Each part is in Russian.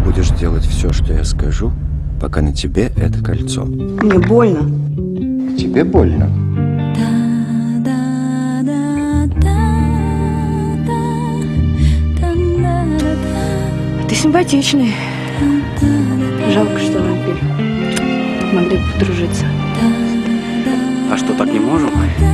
будешь делать все, что я скажу, пока на тебе это кольцо. Мне больно. Тебе больно? Ты симпатичный. Жалко, что вампир. Могли бы подружиться. А что, так не можем?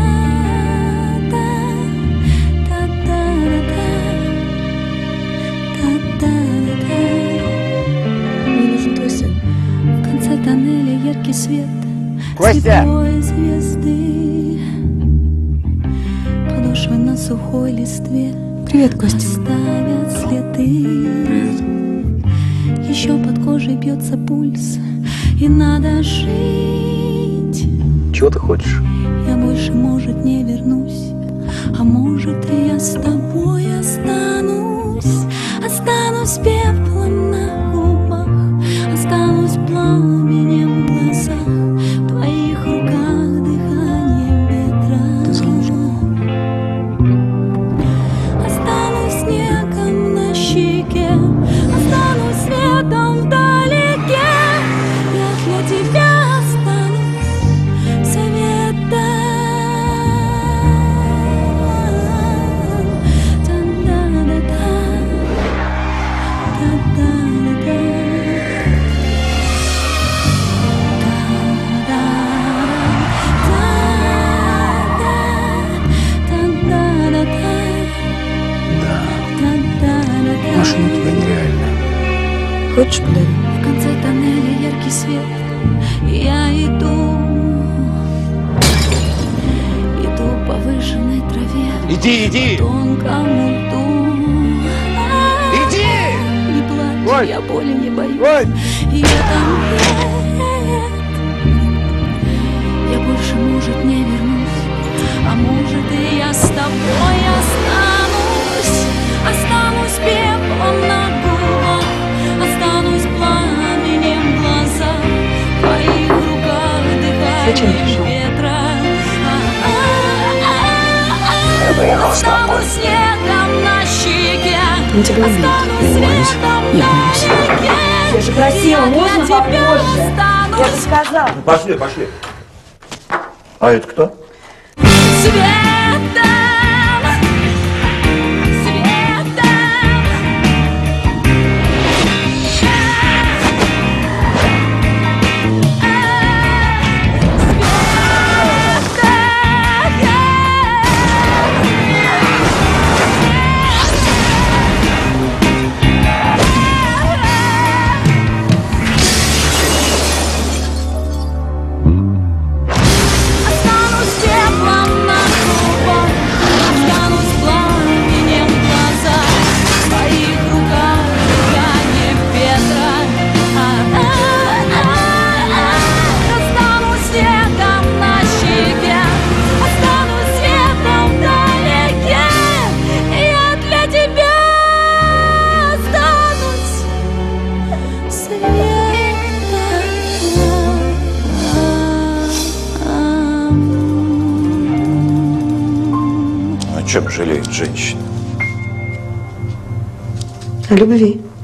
Мне нужен твой свет. В конце тоннеля яркий свет. Костя! Светлой звезды. Подошвы на сухой листве. Привет, Костя. Оставят следы. Привет. Еще под кожей бьется пульс. И надо жить. Чего ты хочешь? Я больше, может, не вернусь. А может, и я с тобой останусь. Останусь пеплом на губах. Останусь пламенем в глазах. В твоих руках дыхание ветра. Ты замужем? Останусь снегом на щеке. Останусь светом вдалеке. Я для тебя останусь светом. Машина у тебя нереальная. Хочешь подарю? В конце тоннеля яркий свет. Я иду по выжженной траве. Иди! По тонкому льду. Иди! Не плачь, Ой! я боли не боюсь. Ой! И там нет. Я больше, может, не вернусь. А может, и я с тобой останусь. Останусь пеплом на губах. Останусь пламенем в глазах. В твоих руках Зачем дыхание пришел? ветра. Я приехал с тобой. Останусь снегом на щеке. Он тебя любит. Останусь Не волнуйся. светом Я волнуюсь. вдалеке. Я же просила, Я можно для тебя попозже? Я останусь же сказала. Пошли. А это кто? светом, светом. Останусь теплом на губах. Останусь пламенем в глазах. В твоих руках дыхание ветра. Останусь снегом на щеке. Останусь светом вдалеке. Я для тебя останусь О чем жалеют женщины? О любви.